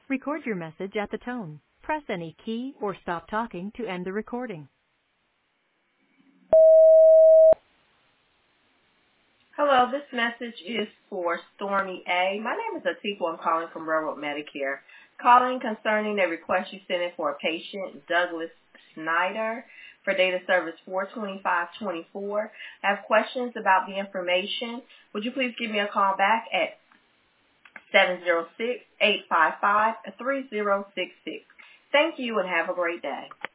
Record your message at the tone. Press any key or stop talking to end the recording. Hello, this message is for Stormy A. My name is Atiku. I'm calling from Railroad Medicare. Calling concerning a request you sent in for a patient, Douglas Snyder, for data service 42524. I have questions about the information. Would you please give me a call back at 706-855-3066. Thank you and have a great day.